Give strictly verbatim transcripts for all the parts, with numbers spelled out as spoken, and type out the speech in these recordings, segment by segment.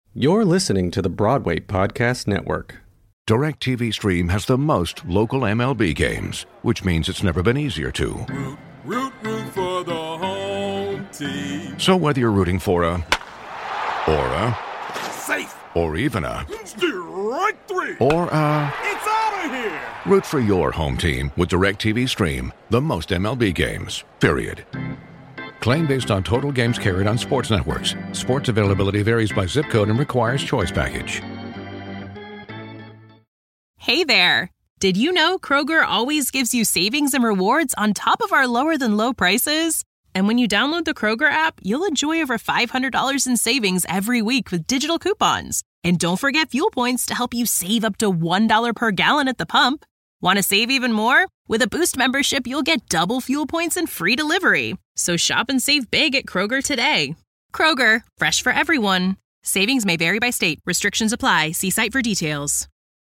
You're listening to the Broadway Podcast Network. DirecTV Stream has the most local M L B games, which means it's never been easier to. Root, root, root for the home team. So whether you're rooting for a, or a, safe, or even a, strike three, or a, it's out of here. Root for your home team with DirecTV Stream, the most M L B games, period. Claim based on total games carried on sports networks. Sports availability varies by zip code and requires choice package. Hey there! Did you know Kroger always gives you savings and rewards on top of our lower-than-low prices? And when you download the Kroger app, you'll enjoy over five hundred dollars in savings every week with digital coupons. And don't forget fuel points to help you save up to one dollar per gallon at the pump. Want to save even more? With a Boost membership, you'll get double fuel points and free delivery. So shop and save big at Kroger today. Kroger, fresh for everyone. Savings may vary by state. Restrictions apply. See site for details.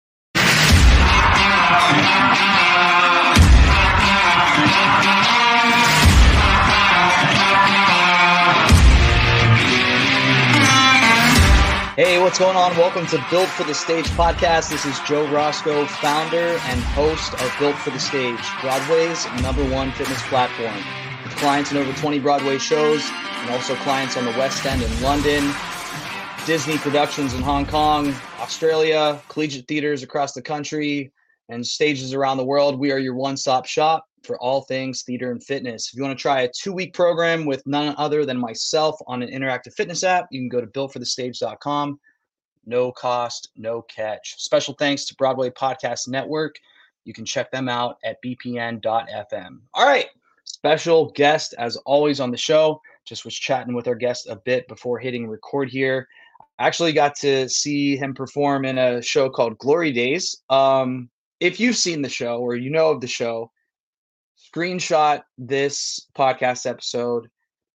Hey, what's going on? Welcome to Built for the Stage podcast. This is Joe Roscoe, founder and host of Built for the Stage, Broadway's number one fitness platform. With clients in over twenty Broadway shows and also clients on the West End in London, Disney productions in Hong Kong, Australia, collegiate theaters across the country, and stages around the world. We are your one-stop shop for all things theater and fitness. If you want to try a two-week program with none other than myself on an interactive fitness app, you can go to built for the stage dot com. No cost, no catch. Special thanks to Broadway Podcast Network. You can check them out at b p n dot f m. All right, special guest as always on the show. Just was chatting with our guest a bit before hitting record here. I actually got to see him perform in a show called Glory Days. Um, if you've seen the show or you know of the show, screenshot this podcast episode,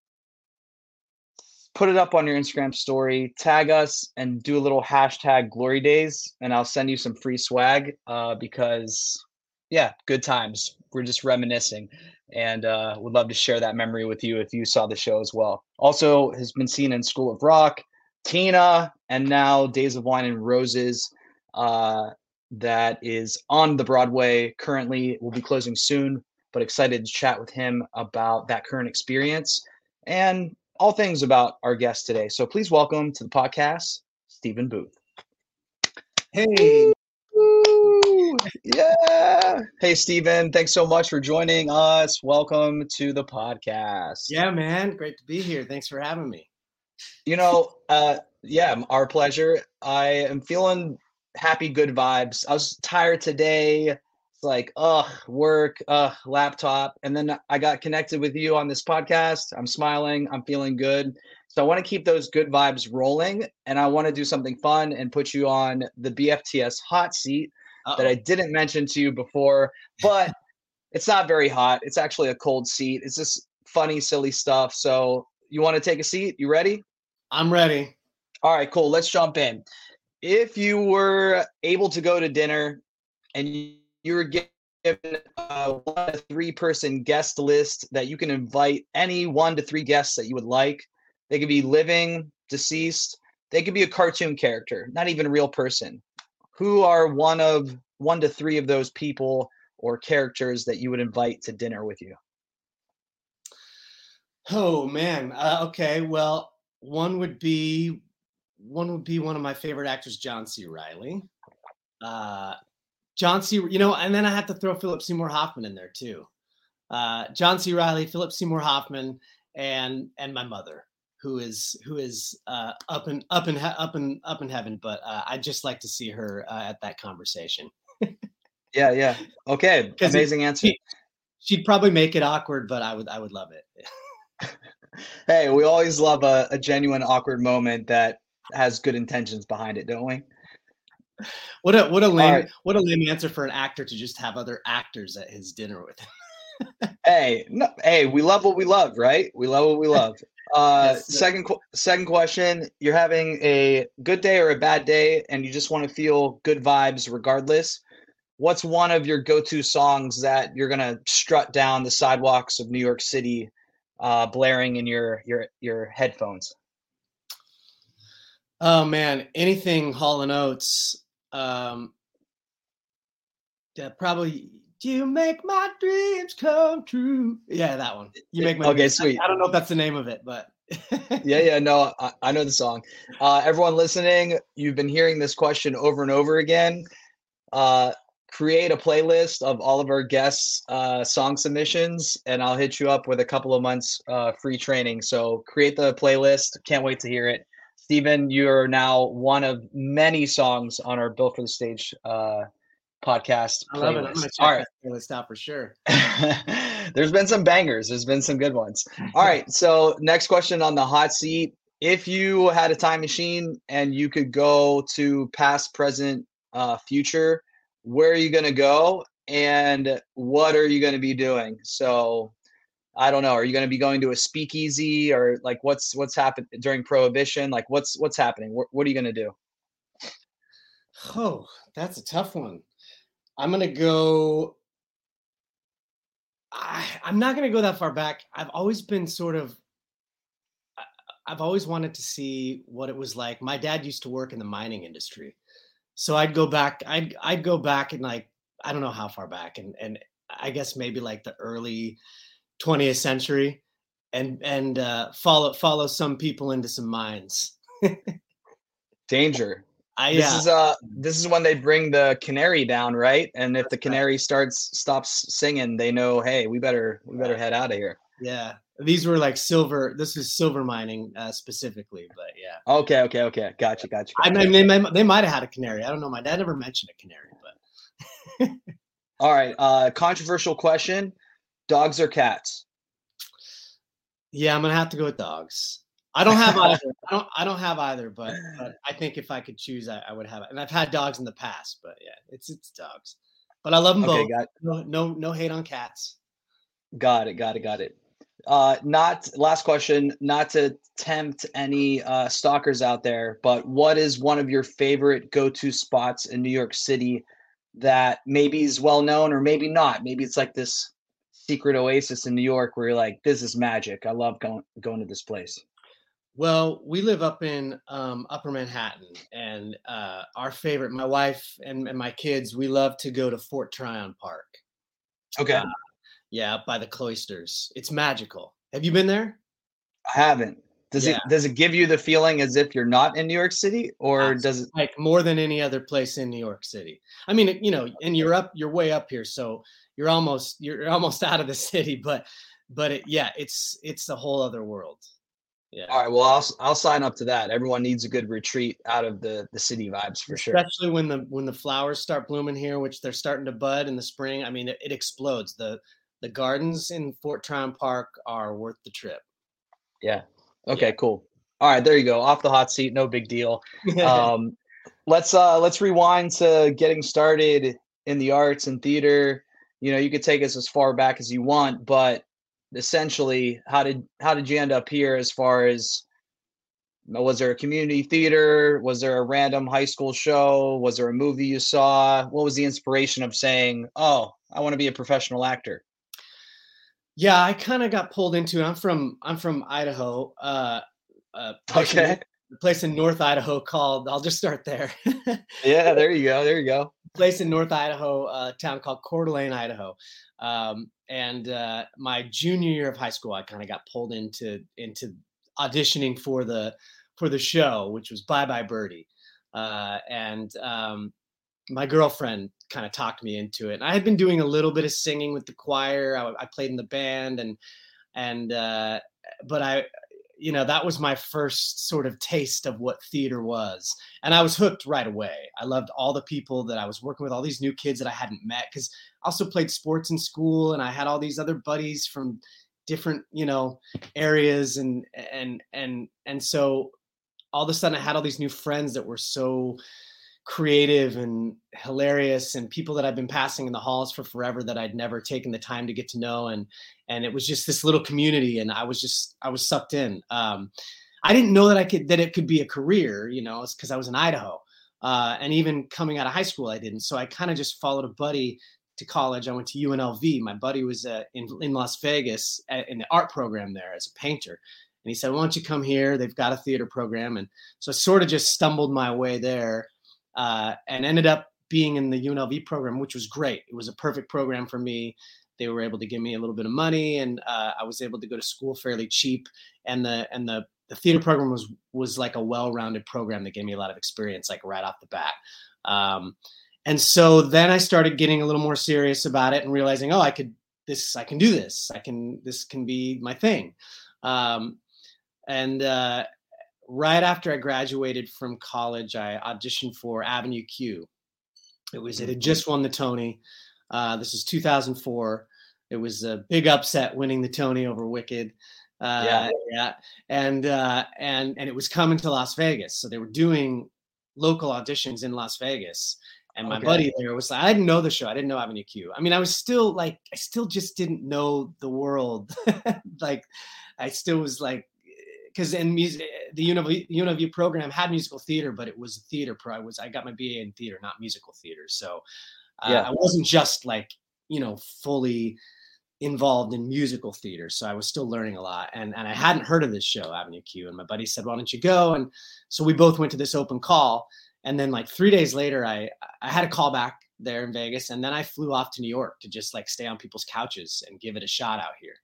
put it up on your Instagram story, tag us, and do a little hashtag Glory Days, and I'll send you some free swag uh, because, yeah, good times. We're just reminiscing, and uh, would love to share that memory with you if you saw the show as well. Also has been seen in School of Rock, Tina, and now Days of Wine and Roses. Uh, that is on the Broadway currently. Will be closing soon, but excited to chat with him about that current experience and all things about our guest today. So please welcome to the podcast, Stephen Booth. Hey. Woo! Yeah. Hey, Stephen. Thanks so much for joining us. Welcome to the podcast. Yeah, man. Great to be here. Thanks for having me. You know, uh, yeah, our pleasure. I am feeling happy, good vibes. I was tired today. It's like, ugh, work, ugh, laptop. And then I got connected with you on this podcast. I'm smiling. I'm feeling good. So I want to keep those good vibes rolling. And I want to do something fun and put you on the B F T S hot seat Uh-oh. that I didn't mention to you before. But it's not very hot. It's actually a cold seat. It's just funny, silly stuff. So you want to take a seat? You ready? I'm ready. All right, cool. Let's jump in. If you were able to go to dinner and you you were given a one to three person guest list that you can invite any one to three guests that you would like. They could be living, deceased. They could be a cartoon character, not even a real person. Who are one of one to three of those people or characters that you would invite to dinner with you? Oh man. Uh, okay. Well, one would be one would be one of my favorite actors, John C. Reilly. Uh, John C. You know, and then I have to throw Philip Seymour Hoffman in there too. Uh, John C. Reilly, Philip Seymour Hoffman, and and my mother, who is who is uh, up in up in up in up in heaven. But uh, I'd just like to see her uh, at that conversation. yeah, yeah. Okay, amazing it, answer. She, she'd probably make it awkward, but I would I would love it. Hey, we always love a, a genuine awkward moment that has good intentions behind it, don't we? What a what a lame right. what a lame answer for an actor to just have other actors at his dinner with him. hey, no, hey, we love what we love, right? We love what we love. Uh, Yes, sir. second second question: you're having a good day or a bad day, and you just want to feel good vibes regardless. What's one of your go-to songs that you're gonna strut down the sidewalks of New York City, uh, blaring in your your your headphones? Oh man, anything Hall and Oates. Um, yeah, probably. You make my dreams come true. Yeah, that one. You make my Okay, dreams. sweet. I, I don't know if that's the name of it, but Yeah, yeah, no, I, I know the song. Uh, everyone listening, you've been hearing this question over and over again. Uh, create a playlist of all of our guests' uh, song submissions, and I'll hit you up with a couple of months uh, free training. So create the playlist. Can't wait to hear it. Stephen, you're now one of many songs on our Built for the Stage uh, podcast I love playlist. it. I'm gonna check All right. that playlist out for sure. There's been some bangers. There's been some good ones. All right. So next question on the hot seat. If you had a time machine and you could go to past, present, uh, future, where are you going to go and what are you going to be doing? So I don't know. Are you going to be going to a speakeasy or like what's what's happened during Prohibition? Like what's what's happening? What, what are you going to do? Oh, that's a tough one. I'm gonna go. I, I'm not gonna go that far back. I've always been sort of. I, I've always wanted to see what it was like. My dad used to work in the mining industry, so I'd go back. I'd I'd go back and like I don't know how far back, and and I guess maybe like the early twentieth century, and and uh, follow follow some people into some mines. Danger. I, This yeah. is uh this is when they bring the canary down, right? And if the canary starts stops singing, they know, hey, we better we better head out of here. Yeah, these were like silver. This is silver mining uh, specifically, but yeah. Okay, okay, okay. Gotcha, gotcha. I gotcha. mean, they might, they might have had a canary. I don't know. My dad never mentioned a canary, but All right. Uh, controversial question: dogs or cats? yeah, I'm gonna have to go with dogs. I don't have either. I don't. I don't have either. But, but I think if I could choose, I, I would have it. And I've had dogs in the past, but yeah, it's it's dogs. But I love them Okay, both. got No, no, no hate on cats. got it, got it, got it. Uh, not last question. Not to tempt any uh, stalkers out there, but what is one of your favorite go-to spots in New York City that maybe is well known or maybe not? Maybe it's like this secret oasis in New York where you're like, this is magic. I love going going to this place. Well, we live up in um, Upper Manhattan, and uh, our favorite, my wife and, and my kids, we love to go to Fort Tryon Park. Okay, Uh, yeah, up by the cloisters. It's magical. Have you been there? I haven't. Does Yeah. it does it give you the feeling as if you're not in New York City, or Abs- does it? Like more than any other place in New York City. I mean, you know, and you're up, you're way up here, so you're almost you're almost out of the city, but but it, yeah, it's it's a whole other world. Yeah. All right, well, I'll I'll sign up to that. Everyone needs a good retreat out of the the city vibes for sure. Especially when the when the flowers start blooming here, which they're starting to bud in the spring. I mean, it, it explodes. The the gardens in Fort Tryon Park are worth the trip. Yeah. Okay, Yeah. cool. All right, there you go. Off the hot seat, no big deal. Um, let's uh let's rewind to getting started in the arts and theater. You know, you could take us as far back as you want, but essentially, how did how did you end up here as far as was there a community theater? Was there a random high school show? Was there a movie you saw? What was the inspiration of saying, "Oh, I want to be a professional actor"? Yeah, I kind of got pulled into it. I'm from I'm from Idaho. Uh, a place in- Okay. a place in North Idaho called. I'll just start there. Yeah, there you go. There you go. Place in North Idaho, a town called Coeur d'Alene, Idaho. Um, and uh, my junior year of high school, I kind of got pulled into into auditioning for the for the show, which was Bye Bye Birdie. Uh, and um, my girlfriend kind of talked me into it. And I had been doing a little bit of singing with the choir. I, I played in the band, and and uh, but I, you know, that was my first sort of taste of what theater was, and I was hooked right away. I loved all the people that I was working with, all these new kids that I hadn't met, because I also played sports in school, and I had all these other buddies from different, you know, areas, and and and and so all of a sudden I had all these new friends that were so creative and hilarious, and people that I've been passing in the halls for forever that I'd never taken the time to get to know. And, and it was just this little community, and I was just, I was sucked in. Um, I didn't know that I could, that it could be a career, you know, it's because I was in Idaho. Uh, and even coming out of high school, I didn't. So I kind of just followed a buddy to college. I went to U N L V. My buddy was uh, in, in Las Vegas at, in the art program there as a painter. And he said, why don't you come here? They've got a theater program. And so I sort of just stumbled my way there uh, and ended up being in the U N L V program, which was great. It was a perfect program for me. They were able to give me a little bit of money, and uh, I was able to go to school fairly cheap. And the and the the theater program was was like a well-rounded program that gave me a lot of experience, like right off the bat. Um, and so then I started getting a little more serious about it and realizing, oh, I could this, I can do this. I can, this can be my thing. Um, and uh, right after I graduated from college, I auditioned for Avenue Q. It was, it had just won the Tony. Uh, this is two thousand four. It was a big upset winning the Tony over Wicked. Uh, yeah. yeah. And, uh, and, and it was coming to Las Vegas. So they were doing local auditions in Las Vegas. And my okay. buddy there was like, I didn't know the show. I didn't know Avenue Q. I mean, I was still like, I still just didn't know the world. Like, I still was like, because in music, the U N L V program had musical theater, but it was a theater pro. I was, I got my B A in theater, not musical theater. So uh, yeah. I wasn't just like, you know, fully involved in musical theater. So I was still learning a lot. And, and I hadn't heard of this show, Avenue Q. And my buddy said, why don't you go? And so we both went to this open call. And then like three days later, I, I had a call back there in Vegas. And then I flew off to New York to just like stay on people's couches and give it a shot out here.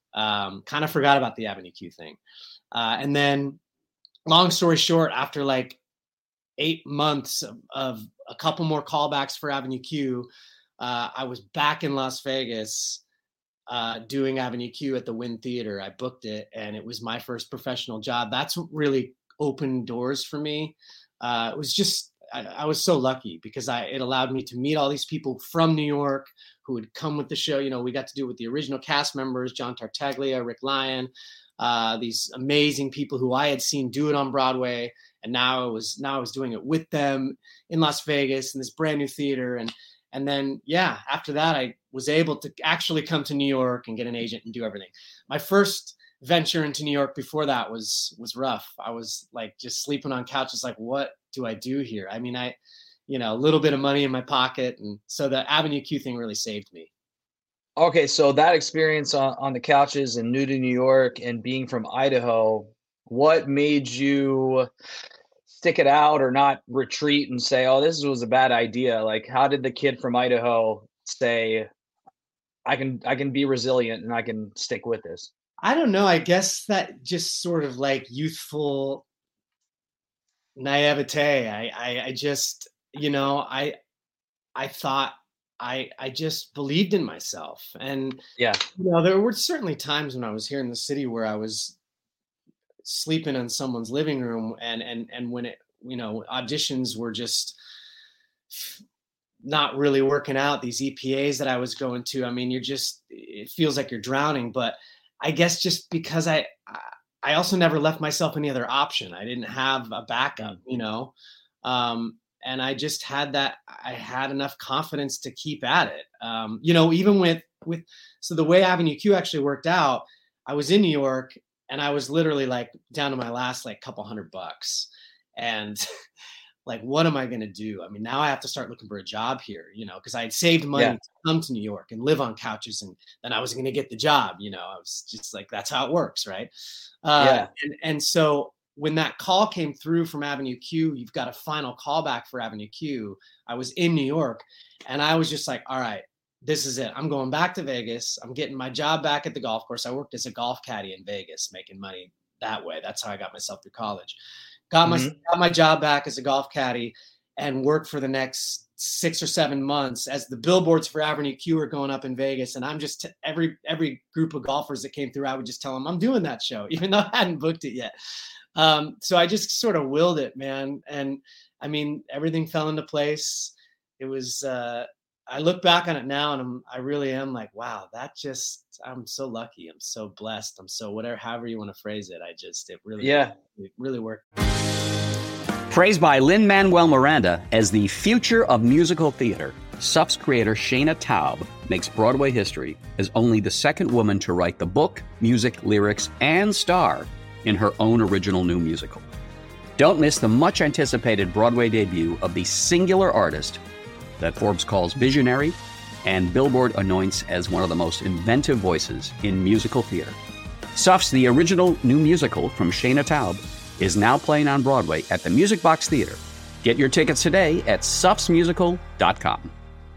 Um, kind of forgot about the Avenue Q thing. Uh, and then long story short, after like eight months of, of a couple more callbacks for Avenue Q, uh, I was back in Las Vegas uh, doing Avenue Q at the Wynn Theater. I booked it and it was my first professional job. That's what really opened doors for me. Uh, it was just, I, I was so lucky because I, it allowed me to meet all these people from New York who would come with the show. You know, we got to do it with the original cast members, John Tartaglia, Rick Lyon, uh, these amazing people who I had seen do it on Broadway. And now I was, now I was doing it with them in Las Vegas in this brand new theater. And, and then, yeah, after that, I was able to actually come to New York and get an agent and do everything. My first venture into New York before that was was rough. I was like just sleeping on couches, like, what do I do here? I mean, I, you know, a little bit of money in my pocket. And so the Avenue Q thing really saved me. Okay. So that experience on, on the couches and new to New York and being from Idaho, what made you stick it out or not retreat and say, oh, this was a bad idea? Like, how did the kid from Idaho say, I can, I can be resilient and I can stick with this? I don't know. I guess that just sort of like youthful naivete. I, I, I just, you know, I, I thought I, I just believed in myself. And, yeah, you know, there were certainly times when I was here in the city where I was sleeping in someone's living room and, and, and when it, you know, auditions were just not really working out, these E P As that I was going to, I mean, you're just, it feels like you're drowning, but I guess just because I, I also never left myself any other option. I didn't have a backup, you know? Um, and I just had that, I had enough confidence to keep at it. Um, you know, even with, with, so the way Avenue Q actually worked out, I was in New York and I was literally like down to my last, like couple hundred bucks. And like, what am I going to do? I mean, now I have to start looking for a job here, you know, because I had saved money yeah. to come to New York and live on couches, and then I was going to get the job, you know. I was just like, that's how it works, right? Uh, yeah. And, and so when that call came through from Avenue Q, you've got a final callback for Avenue Q. I was in New York, and I was just like, all right, this is it. I'm going back to Vegas. I'm getting my job back at the golf course. I worked as a golf caddy in Vegas, making money that way. That's how I got myself through college. Got my, mm-hmm. got my job back as a golf caddy and worked for the next six or seven months as the billboards for Avenue Q are going up in Vegas. And I'm just, t- every every group of golfers that came through, I would just tell them, I'm doing that show, even though I hadn't booked it yet. Um, so I just sort of willed it, man. And I mean, everything fell into place. It was, uh, I look back on it now and I'm, I really am like, wow, that just, I'm so lucky. I'm so blessed. I'm so whatever, however you want to phrase it. I just, it really, yeah, it really worked. Praised by Lin-Manuel Miranda as the future of musical theater, S U P's creator Shana Taub makes Broadway history as only the second woman to write the book, music, lyrics, and star in her own original new musical. Don't miss the much-anticipated Broadway debut of the singular artist that Forbes calls visionary and Billboard anoints as one of the most inventive voices in musical theater. Suffs, the original new musical from Shayna Taub, is now playing on Broadway at the Music Box Theater. Get your tickets today at suffs musical dot com.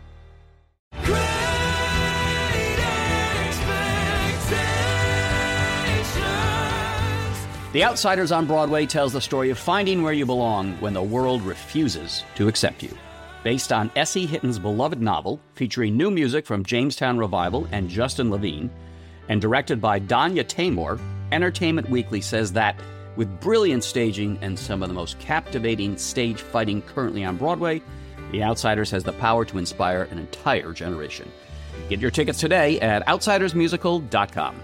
The Outsiders on Broadway tells the story of finding where you belong when the world refuses to accept you. Based on S E. Hitton's beloved novel, featuring new music from Jamestown Revival and Justin Levine, and directed by Danya Tamor, Entertainment Weekly says that, with brilliant staging and some of the most captivating stage fighting currently on Broadway, The Outsiders has the power to inspire an entire generation. Get your tickets today at outsiders musical dot com.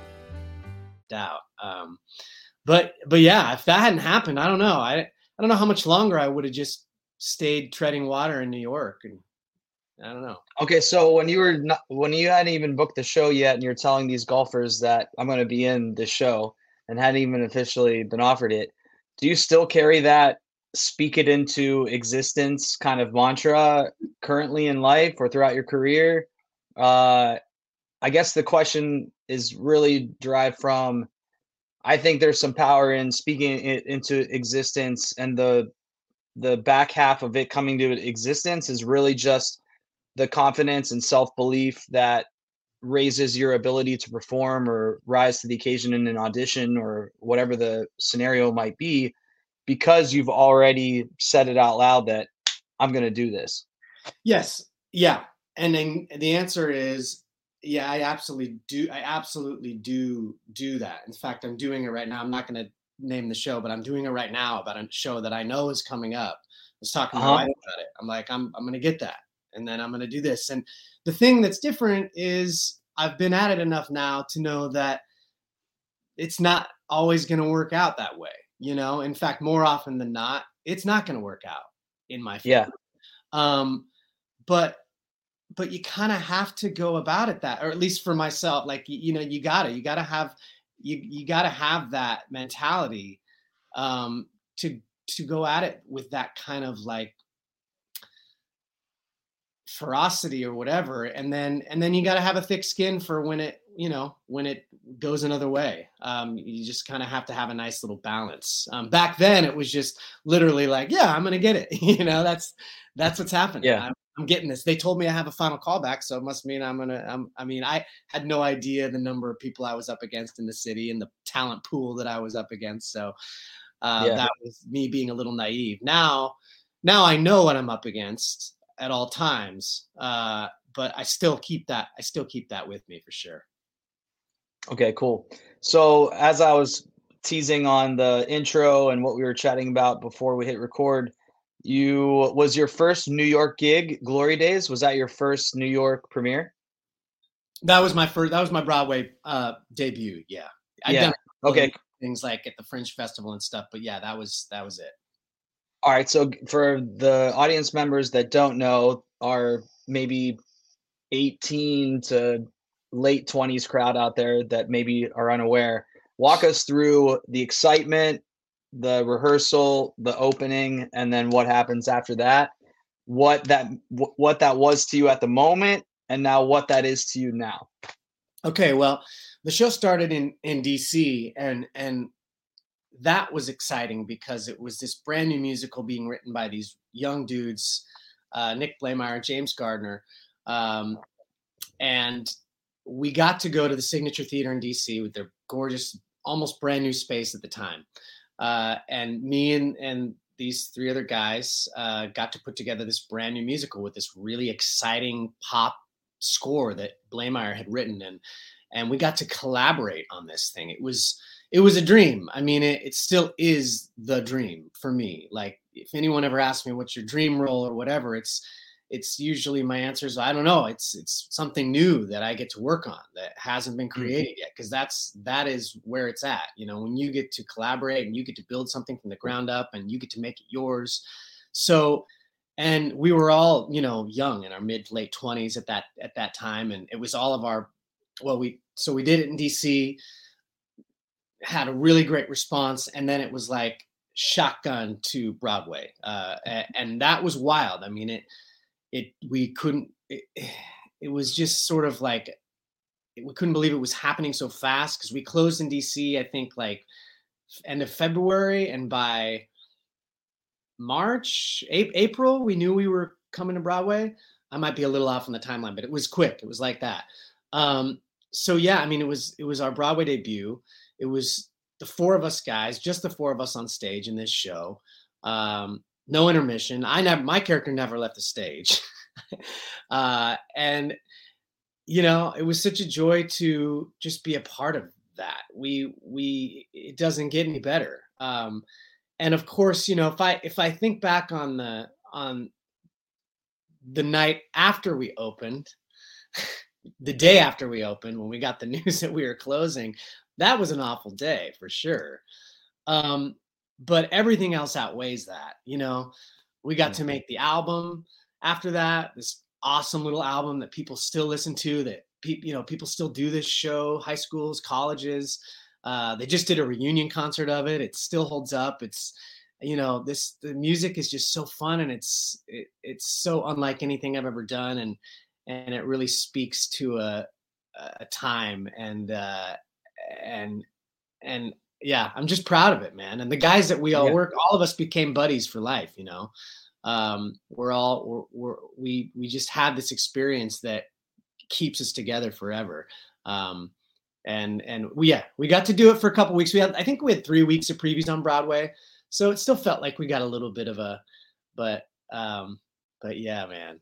Doubt. Um, But but yeah, if that hadn't happened, I don't know. I I don't know how much longer I would have just stayed treading water in New York, and I don't know. Okay, so when you were not, when you hadn't even booked the show yet, and you're telling these golfers that I'm going to be in this show, and hadn't even officially been offered it, do you still carry that speak it into existence kind of mantra currently in life or throughout your career? Uh, I guess the question is really derived from, I think there's some power in speaking it into existence, and the the back half of it coming to existence is really just the confidence and self-belief that raises your ability to perform or rise to the occasion in an audition or whatever the scenario might be, because you've already said it out loud that I'm going to do this. Yes. Yeah. And then the answer is, yeah, I absolutely do. I absolutely do do that. In fact, I'm doing it right now. I'm not going to name the show, but I'm doing it right now about a show that I know is coming up. I was talking to my Uh-huh. wife about it. I'm like, I'm I'm going to get that, and then I'm going to do this. And the thing that's different is I've been at it enough now to know that it's not always going to work out that way. You know, in fact, more often than not, it's not going to work out in my favor. Yeah. Um, but but you kind of have to go about it that, or at least for myself, like, you, you know, you gotta, you gotta have, you, you gotta have that mentality, um, to, to go at it with that kind of like ferocity or whatever. And then, and then you gotta have a thick skin for when it, you know, when it goes another way. Um, you just kind of have to have a nice little balance. Um, back then it was just literally like, yeah, I'm going to get it. you know, that's, that's what's happening. Yeah. I'm, I'm getting this. They told me I have a final callback, so it must mean I'm going to, I'm, I mean, I had no idea the number of people I was up against in the city and the talent pool that I was up against. So uh, Yeah. that was me being a little naive. Now, now I know what I'm up against at all times. Uh, but I still keep that, I still keep that with me for sure. Okay, cool. So as I was teasing on the intro and what we were chatting about before we hit record, you was your first New York gig, Glory Days? Was that your first New York premiere? That was my first, that was my Broadway uh, debut. Yeah. I'd Yeah. done Okay. things like at the Fringe Festival and stuff, but yeah, that was, that was it. All right. So for the audience members that don't know, are maybe eighteen to late twenties crowd out there that maybe are unaware, walk us through the excitement, the rehearsal, the opening, and then what happens after that, what that wh- what that was to you at the moment, and now what that is to you now. Okay, well, the show started in in D C, and and that was exciting because it was this brand new musical being written by these young dudes, uh, Nick Blaemire, James Gardner, um, and we got to go to the Signature Theater in D C with their gorgeous, almost brand new space at the time. Uh, and me and, and these three other guys uh, got to put together this brand new musical with this really exciting pop score that Blaemire had written. And, and we got to collaborate on this thing. It was, it was a dream. I mean, it, it still is the dream for me. Like, if anyone ever asks me what's your dream role or whatever, it's, it's usually my answer is, I don't know. It's, it's something new that I get to work on that hasn't been created yet. Cause that's, that is where it's at. You know, when you get to collaborate and you get to build something from the ground up and you get to make it yours. So, and we were all, you know, young in our mid to late twenties at that, at that time. And it was all of our, well, we, so we did it in D C, had a really great response. And then it was like shotgun to Broadway. Uh, and that was wild. I mean, it, It we couldn't. It, it was just sort of like we couldn't believe it was happening so fast because we closed in D C, I think like end of February. And by March, a- April, we knew we were coming to Broadway. I might be a little off on the timeline, but it was quick. It was like that. Um, so yeah, I mean, it was, it was our Broadway debut. It was the four of us guys, just the four of us on stage in this show. Um, no intermission. I never, my character never left the stage. uh, and, you know, it was such a joy to just be a part of that. We, we, it doesn't get any better. Um, and of course, you know, if I, if I think back on the, on the night after we opened, the day after we opened, when we got the news that we were closing, that was an awful day for sure. Um, but everything else outweighs that. You know, we got to make the album after that, this awesome little album that people still listen to, that people, you know, people still do this show, high schools, colleges. Uh, they just did a reunion concert of it. It still holds up. It's, you know, this, the music is just so fun, and it's, it, it's so unlike anything I've ever done. And, and it really speaks to a, a time, and, uh, and, and yeah, I'm just proud of it, man. And the guys that we all Yeah. work, all of us became buddies for life, you know. Um, we're all, we're, we're, we, we just had this experience that keeps us together forever. Um, and, and we, yeah, we got to do it for a couple weeks. We had, I think we had three weeks of previews on Broadway. So it still felt like we got a little bit of a, but, um, but yeah, man.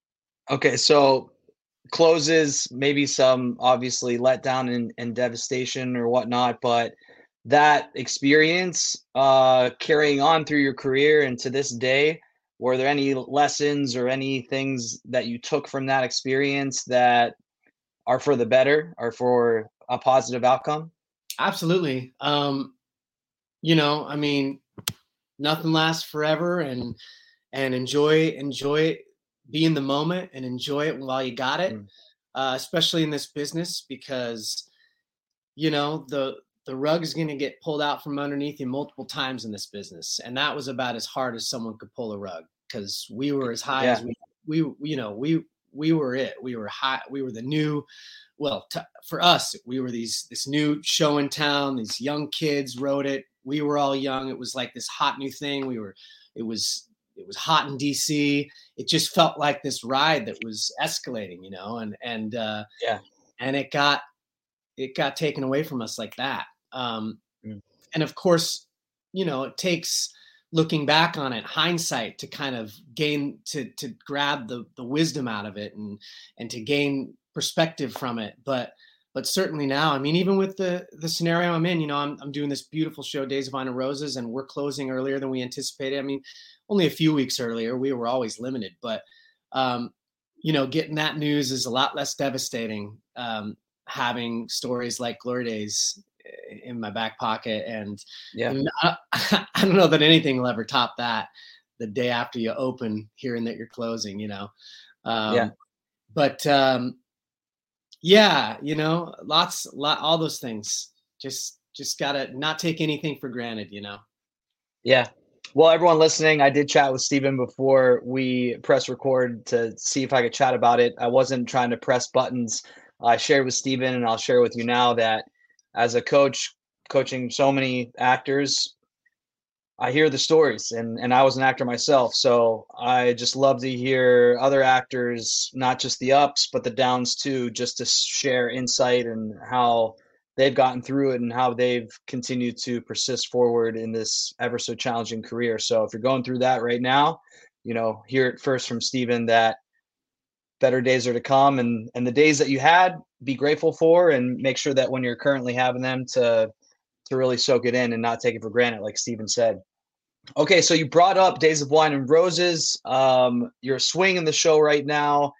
Okay, so closes, maybe some obviously letdown and, and devastation or whatnot, but that experience uh, carrying on through your career and to this day, were there any lessons or any things that you took from that experience that are for the better or for a positive outcome? Absolutely. Um, you know, I mean, nothing lasts forever, and, and enjoy, enjoy be in the moment and enjoy it while you got it, uh, especially in this business, because, you know, the, the rug is going to get pulled out from underneath you multiple times in this business. And that was about as hard as someone could pull a rug, because we were as high Yeah. as we, we, you know, we, we were it. We were high. We were the new, well, t- for us, we were these, this new show in town. These young kids wrote it. We were all young. It was like this hot new thing. We were, it was, it was hot in D C. It just felt like this ride that was escalating, you know, and, and, uh, Yeah. and it got, it got taken away from us like that. Um, Mm. and of course, you know, it takes looking back on it, hindsight, to kind of gain, to, to grab the, the wisdom out of it, and, and to gain perspective from it. But, but certainly now, I mean, even with the, the scenario I'm in, you know, I'm, I'm doing this beautiful show, Days of Wine and Roses, and we're closing earlier than we anticipated. I mean, only a few weeks earlier. We were always limited, but, um, you know, getting that news is a lot less devastating. Um, having stories like Glory Days in my back pocket, and, Yeah. and I, I don't know that anything will ever top that. The day after you open, hearing that you're closing, you know. Um, Yeah. But um, yeah, you know, lots, lot, all those things. Just, just gotta not take anything for granted, you know. Yeah. Well, everyone listening, I did chat with Steven before we press record to see if I could chat about it. I wasn't trying to press buttons. I shared with Steven, and I'll share with you now, that as a coach coaching so many actors, I hear the stories, and, and I was an actor myself. So I just love to hear other actors, not just the ups, but the downs too, just to share insight and how they've gotten through it and how they've continued to persist forward in this ever so challenging career. So if you're going through that right now, you know, hear it first from Steven that better days are to come, and, and the days that you had, be grateful for, and make sure that when you're currently having them, to, to really soak it in and not take it for granted, like Steven said. Okay. So you brought up Days of Wine and Roses. Um, you're swinging the show right now.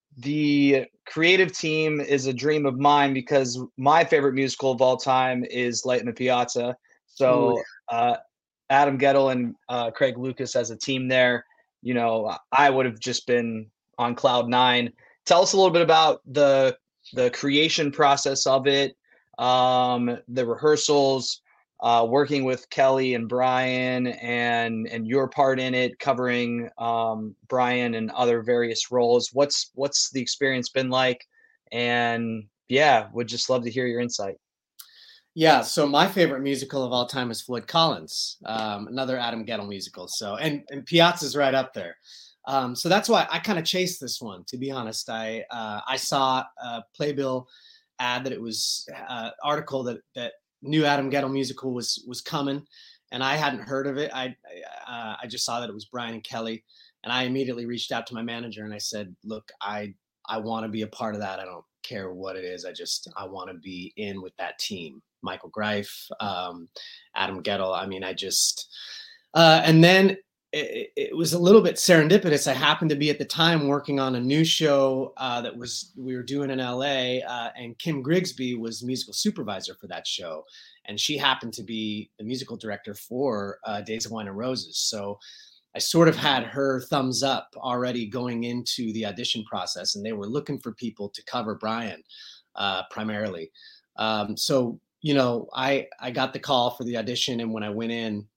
The creative team is a dream of mine, because my favorite musical of all time is Light in the Piazza. So uh, Adam Gettle and uh, Craig Lucas as a team there, you know, I would have just been on cloud nine. Tell us a little bit about the the creation process of it, um, the rehearsals, uh, working with Kelly and Brian, and and your part in it, covering um, Brian and other various roles. What's what's the experience been like, and yeah, would just love to hear your insight. Yeah, so my favorite musical of all time is Floyd Collins, um, another Adam Guettel musical. So and and Piazza's right up there. Um, so that's why I kind of chased this one. To be honest, I uh, I saw a Playbill ad that it was uh, article that that new Adam Guettel musical was was coming, and I hadn't heard of it. I uh, I just saw that it was Brian and Kelly, and I immediately reached out to my manager and I said, look, I I want to be a part of that. I don't care what it is. I just I want to be in with that team. Michael Greif, um, Adam Guettel. I mean, I just, uh, and then it, it was a little bit serendipitous. I happened to be at the time working on a new show uh, that was, we were doing in L A uh, and Kim Grigsby was musical supervisor for that show. And she happened to be the musical director for uh, Days of Wine and Roses. So I sort of had her thumbs up already going into the audition process, and they were looking for people to cover Brian uh, primarily. Um, so, you know, I, I got the call for the audition, and when I went in,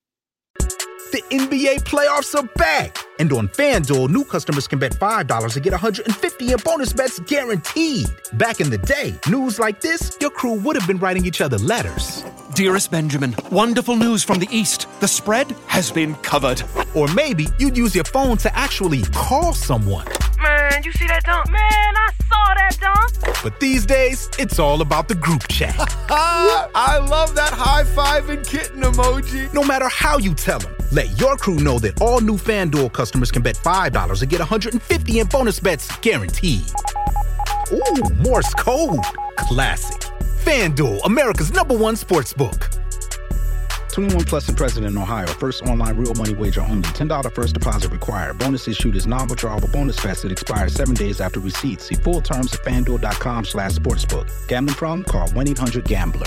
the N B A playoffs are back. And on FanDuel, new customers can bet five dollars and get one hundred fifty in bonus bets guaranteed. Back in the day, news like this, your crew would have been writing each other letters. Dearest Benjamin, wonderful news from the East. The spread has been covered. Or maybe you'd use your phone to actually call someone. Man, you see that dunk? Man, I saw that dunk. But these days, it's all about the group chat. I love that high five and kitten emoji. No matter how you tell them, let your crew know that all new FanDuel customers can bet five dollars and get one hundred fifty in bonus bets guaranteed. Ooh, Morse code. Classic. FanDuel, America's number one sports book. twenty-one plus and present in Ohio. First online real money wager only. ten dollars first deposit required. Bonus issued is non-withdrawable bonus vest that expires seven days after receipt. See full terms at FanDuel.com slash sportsbook. Gambling problem? Call one eight hundred gambler.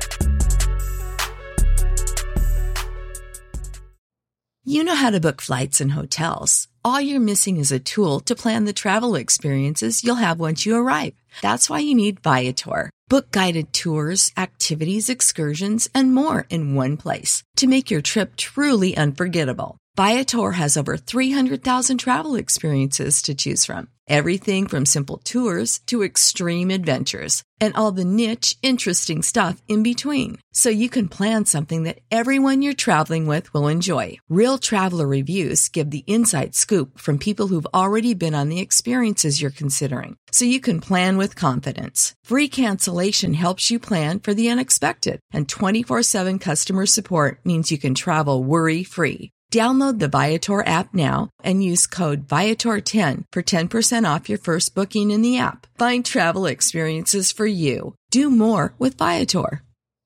You know how to book flights and hotels. All you're missing is a tool to plan the travel experiences you'll have once you arrive. That's why you need Viator. Book guided tours, activities, excursions, and more in one place to make your trip truly unforgettable. Viator has over three hundred thousand travel experiences to choose from. Everything from simple tours to extreme adventures and all the niche, interesting stuff in between. So you can plan something that everyone you're traveling with will enjoy. Real traveler reviews give the inside scoop from people who've already been on the experiences you're considering. So you can plan with confidence. Free cancellation helps you plan for the unexpected. And twenty-four seven customer support means you can travel worry-free. Download the Viator app now and use code Viator ten for ten percent off your first booking in the app. Find travel experiences for you. Do more with Viator.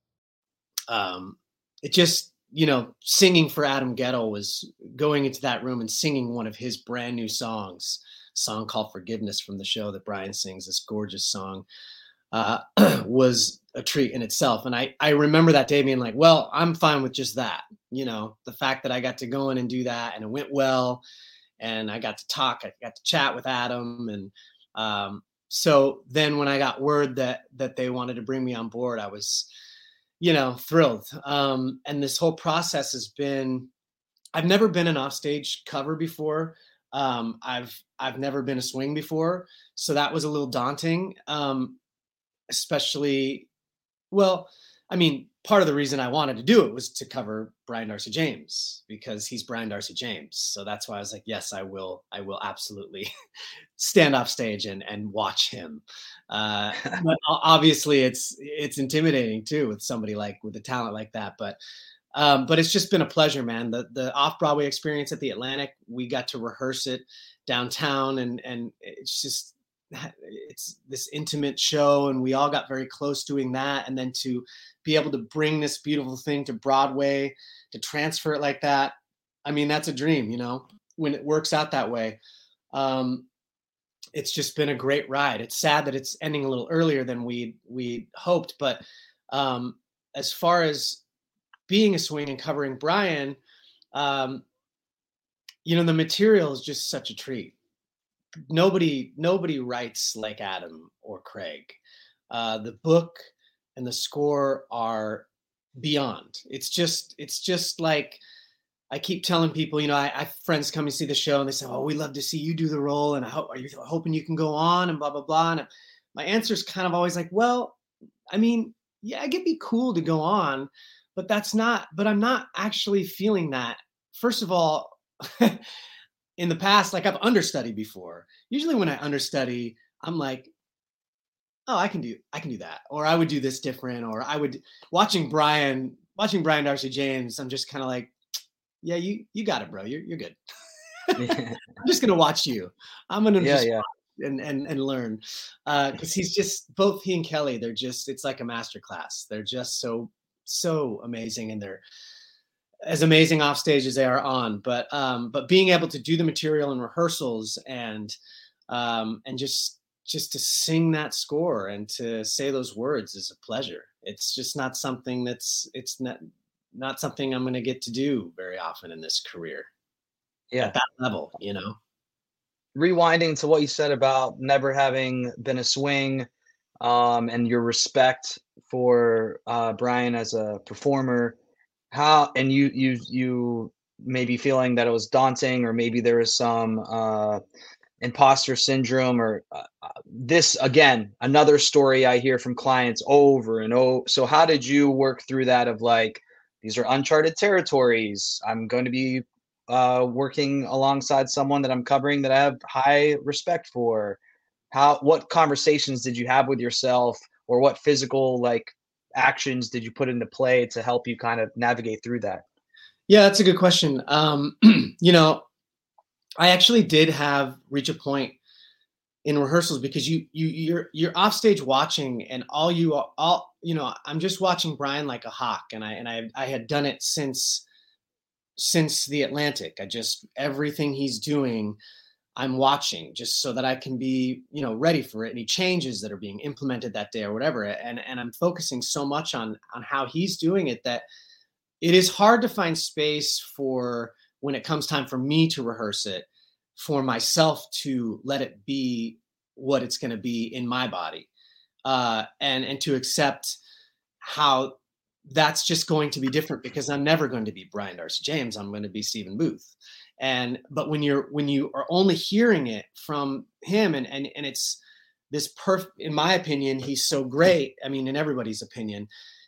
Um, it just, you know, singing for Adam Guettel was going into that room and singing one of his brand new songs, a song called Forgiveness from the show that Brian sings, this gorgeous song, uh, was a treat in itself. And I, I remember that day being like, well, I'm fine with just that. You know, the fact that I got to go in and do that and it went well and I got to talk, I got to chat with Adam. And um, so then when I got word that, that they wanted to bring me on board, I was, you know, thrilled. Um, and this whole process has been, I've never been an offstage cover before. Um, I've, I've never been a swing before. So that was a little daunting, um, especially, well, I mean, part of the reason I wanted to do it was to cover Brian Darcy James because he's Brian Darcy James. So that's why I was like, yes, I will. I will absolutely stand off stage and, and watch him. Uh, but obviously it's, it's intimidating too with somebody like with a talent like that. But, um, but it's just been a pleasure, man. The, the off-Broadway experience at the Atlantic, we got to rehearse it downtown and, and it's just, it's this intimate show and we all got very close doing that. And then to be able to bring this beautiful thing to Broadway, to transfer it like that. I mean, that's a dream, you know, when it works out that way. Um, it's just been a great ride. It's sad that it's ending a little earlier than we, we hoped. But um, as far as being a swing and covering Brian, um, you know, the material is just such a treat. Nobody, nobody writes like Adam or Craig. Uh, the book and the score are beyond. It's just, it's just like, I keep telling people, you know, I, I have friends come and see the show and they say, oh, we love to see you do the role. And I hope, are you hoping you can go on and blah, blah, blah. And my answer is kind of always like, well, I mean, yeah, it'd be cool to go on, but that's not, but I'm not actually feeling that. First of all, in the past, like I've understudied before. Usually when I understudy, I'm like, oh, I can do, I can do that. Or I would do this different, or I would watching Brian, watching Brian Darcy James. I'm just kind of like, yeah, you, you got it, bro. You're, you're good. I'm just going to watch you. I'm going to yeah, just yeah. and, and, and learn. Uh, cause he's just, both he and Kelly, they're just, it's like a masterclass. They're just so, so amazing. And they're as amazing off stage as they are on, but, um, but being able to do the material in rehearsals and, um, and just, just to sing that score and to say those words is a pleasure. It's just not something that's, it's not, not something I'm going to get to do very often in this career. Yeah. At that level, you know? Rewinding to what you said about never having been a swing, um, and your respect for uh, Brian as a performer, how, and you, you, you maybe feeling that it was daunting, or maybe there was some uh, imposter syndrome, or uh, this, again, another story I hear from clients over and over. So how did you work through that of like, these are uncharted territories. I'm going to be uh, working alongside someone that I'm covering that I have high respect for. How, what conversations did you have with yourself, or what physical like actions did you put into play to help you kind of navigate through that? Yeah, that's a good question. Um, you know, I actually did have reach a point in rehearsals, because you, you, you're, you're off stage watching, and all you, all, you know, I'm just watching Brian like a hawk. And I, and I, I had done it since, since the Atlantic. I just, everything he's doing, I'm watching just so that I can be, you know, ready for it. Any changes that are being implemented that day or whatever. And, and I'm focusing so much on, on how he's doing it that it is hard to find space for, when it comes time for me to rehearse it, for myself to let it be what it's going to be in my body. Uh, and, and to accept how that's just going to be different, because I'm never going to be Brian Darcy James. I'm going to be Stephen Booth. And, but when you're, when you are only hearing it from him, and, and, and it's this perfect, in my opinion, he's so great. I mean, in everybody's opinion,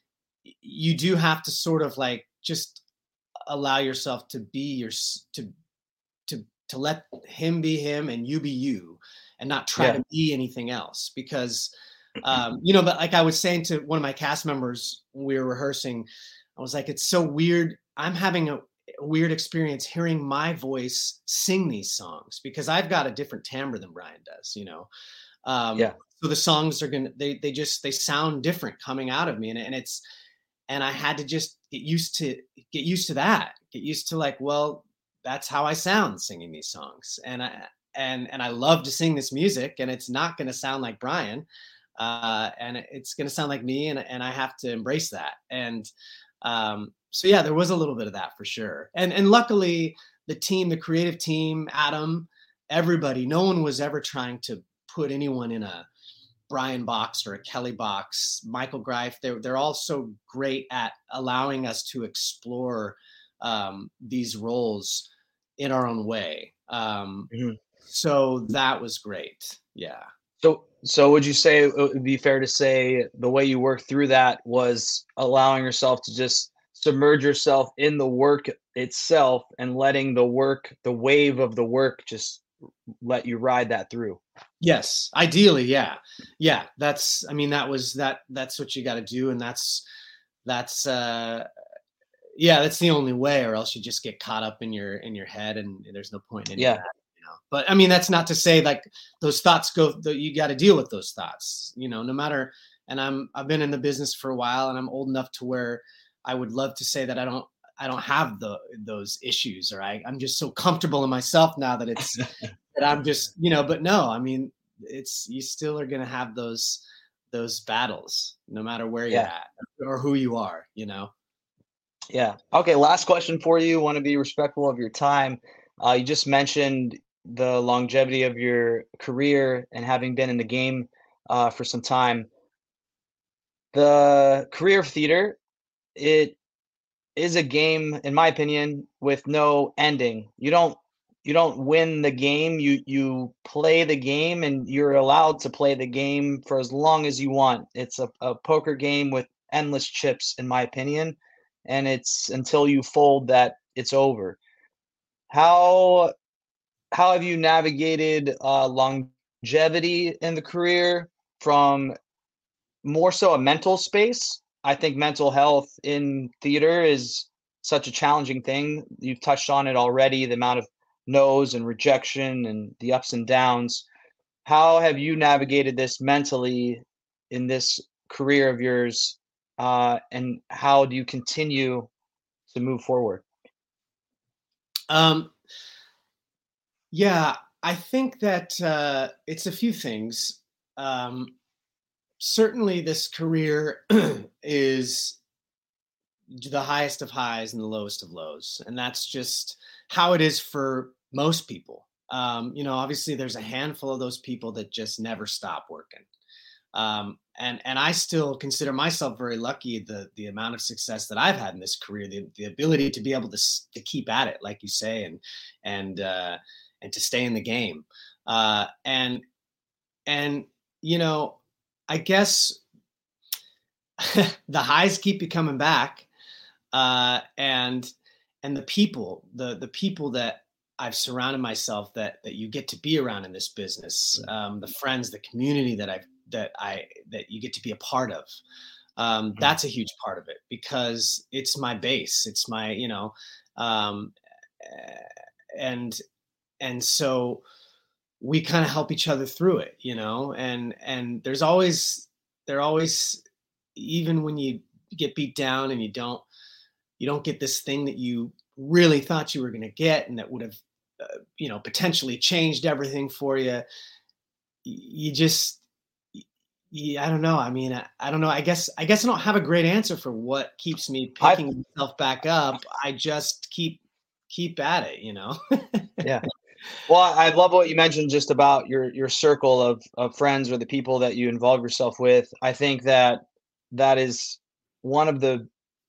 you do have to sort of like, just allow yourself to be your, to, to, to let him be him and you be you, and not try yeah. to be anything else. Because, um, you know, but like I was saying to one of my cast members when we were rehearsing, I was like, it's so weird. I'm having a, a weird experience hearing my voice sing these songs, because I've got a different timbre than Brian does, you know? Um, yeah. So the songs are going to, they, they just, they sound different coming out of me. And, and it's, and I had to just get used to, get used to that, get used to like, well, that's how I sound singing these songs. And I, and, and I love to sing this music, and it's not going to sound like Brian. Uh, and it's going to sound like me, and, and I have to embrace that. And, um, so yeah, there was a little bit of that for sure. And, and luckily the team, the creative team, Adam, everybody, no one was ever trying to put anyone in a Brian box or a Kelly box. Michael Greif, they're, they're all so great at allowing us to explore, um, these roles in our own way. Um, mm-hmm. So that was great. Yeah. So, so would you say it would be fair to say the way you worked through that was allowing yourself to just submerge yourself in the work itself, and letting the work, the wave of the work, just let you ride that through? Yes. Ideally. Yeah. Yeah. That's, I mean, that was, that, that's what you got to do. And that's, that's, uh, yeah, that's the only way, or else you just get caught up in your, in your head, and there's no point in yeah. that. But I mean, that's not to say like those thoughts go, you got to deal with those thoughts, you know, no matter. And I'm, I've been in the business for a while, and I'm old enough to where I would love to say that I don't, I don't have the, those issues, or I, I'm just so comfortable in myself now that it's, that I'm just, you know, but no, I mean, it's, you still are going to have those, those battles, no matter where you're yeah. at or who you are, you know? Yeah. Okay. Last question for you. Want to be respectful of your time. Uh, you just mentioned the longevity of your career and having been in the game uh, for some time. The career of theater, it is a game, in my opinion, with no ending. You don't you don't win the game. You you play the game, and you're allowed to play the game for as long as you want. It's a, a poker game with endless chips, in my opinion, and it's until you fold that it's over. How how have you navigated uh, longevity in the career from more so a mental space? I think mental health in theater is such a challenging thing. You've touched on it already, the amount of no's and rejection and the ups and downs. How have you navigated this mentally in this career of yours? Uh, and how do you continue to move forward? Um, yeah, I think that uh, it's a few things. Um, certainly this career is the highest of highs and the lowest of lows. And that's just how it is for most people. Um, you know, obviously there's a handful of those people that just never stop working. Um, and, and I still consider myself very lucky, the, the amount of success that I've had in this career, the, the ability to be able to, to keep at it, like you say, and, and, uh, and to stay in the game. Uh, and, and, you know, I guess the highs keep you coming back. Uh, and, and the people, the, the people that I've surrounded myself that, that you get to be around in this business, um, the friends, the community that I've, that I, that you get to be a part of. Um, that's a huge part of it because it's my base. It's my, you know, um, and, and so we kind of help each other through it, you know, and, and there's always, there always, even when you get beat down and you don't, you don't get this thing that you really thought you were going to get and that would have, uh, you know, potentially changed everything for you. You just, you, I don't know. I mean, I, I don't know. I guess, I guess I don't have a great answer for what keeps me picking I, myself back up. I just keep, keep at it, you know? Yeah. Well, I love what you mentioned just about your, your circle of, of friends or the people that you involve yourself with. I think that that is one of the,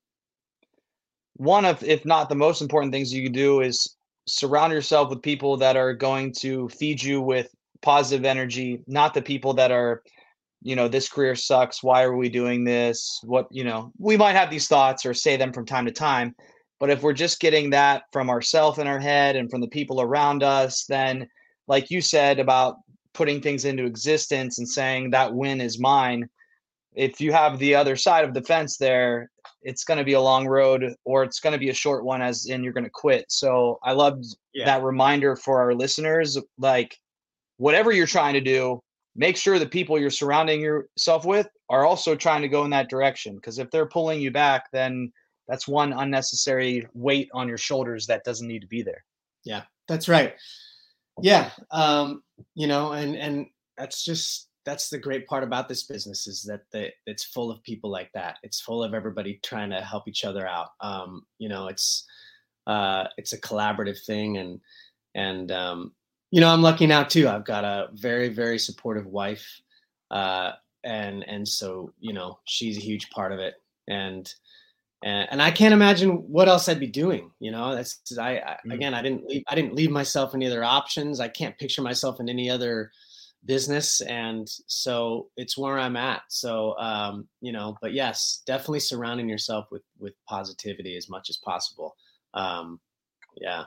one of, if not the most important things you can do is surround yourself with people that are going to feed you with positive energy, not the people that are, you know, this career sucks. Why are we doing this? What, you know, we might have these thoughts or say them from time to time, but if we're just getting that from ourselves in our head and from the people around us, then like you said about putting things into existence and saying that win is mine. If you have the other side of the fence there, it's going to be a long road or it's going to be a short one as in you're going to quit. So I love yeah. that reminder for our listeners, like whatever you're trying to do, make sure the people you're surrounding yourself with are also trying to go in that direction. Because if they're pulling you back, then that's one unnecessary weight on your shoulders that doesn't need to be there. Yeah, that's right. Yeah. Um, you know, and, and that's just, that's the great part about this business is that the, it's full of people like that. It's full of everybody trying to help each other out. Um, you know, it's, uh, it's a collaborative thing. And, and, um, you know, I'm lucky now too. I've got a very, very supportive wife. Uh, and, and so, you know, she's a huge part of it. And, and, and I can't imagine what else I'd be doing. You know, that's, I, I again, I didn't leave, I didn't leave myself any other options. I can't picture myself in any other business. And so it's where I'm at. So, um, you know, but yes, definitely surrounding yourself with, with positivity as much as possible. Um, yeah.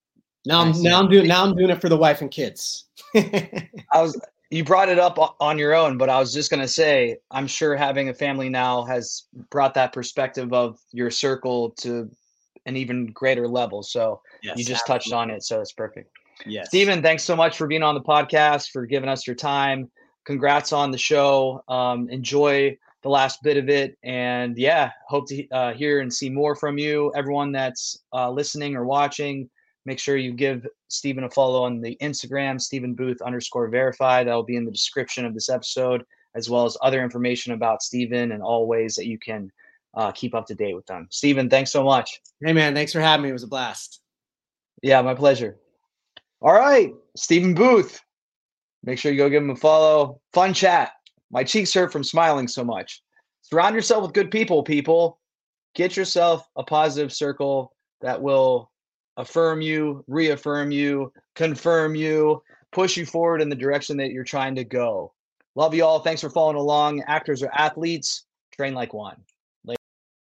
Now I'm, now I'm doing, now I'm doing it for the wife and kids. I was, you brought it up on your own, but I was just going to say, I'm sure having a family now has brought that perspective of your circle to an even greater level. So yes, you just absolutely. touched on it. So it's perfect. Yes. Steven, thanks so much for being on the podcast, for giving us your time. Congrats on the show. Um, enjoy the last bit of it. And yeah, hope to uh, hear and see more from you. Everyone that's uh, listening or watching, make sure you give Steven a follow on the Instagram, Steven Booth underscore verify. That'll be in the description of this episode, as well as other information about Steven and all ways that you can uh, keep up to date with them. Steven, thanks so much. Hey man, thanks for having me. It was a blast. Yeah, my pleasure. All right, Steven Booth. Make sure you go give him a follow. Fun chat. My cheeks hurt from smiling so much. Surround yourself with good people, people. Get yourself a positive circle that will affirm you, reaffirm you, confirm you, push you forward in the direction that you're trying to go. Love you all. Thanks for following along. Actors are athletes. Train like one. Later.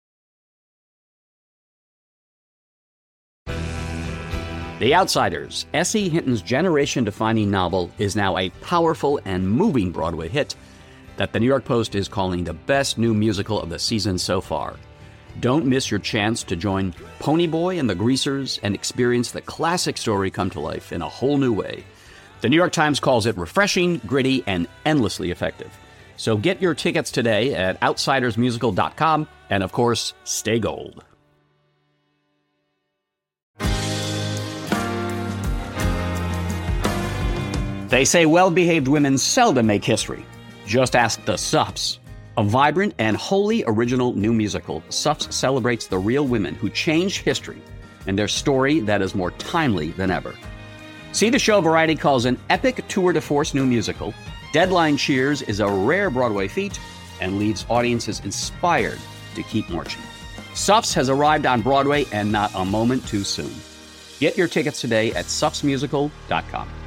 The Outsiders, S E. Hinton's generation-defining novel, is now a powerful and moving Broadway hit that the New York Post is calling the best new musical of the season so far. Don't miss your chance to join Ponyboy and the Greasers and experience the classic story come to life in a whole new way. The New York Times calls it refreshing, gritty, and endlessly effective. So get your tickets today at outsiders musical dot com, and of course, stay gold. They say well-behaved women seldom make history. Just ask the Suffs. A vibrant and wholly original new musical, Suffs celebrates the real women who changed history and their story that is more timely than ever. See the show Variety calls an epic tour de force new musical. Deadline cheers is a rare Broadway feat and leaves audiences inspired to keep marching. Suffs has arrived on Broadway and not a moment too soon. Get your tickets today at suffs musical dot com.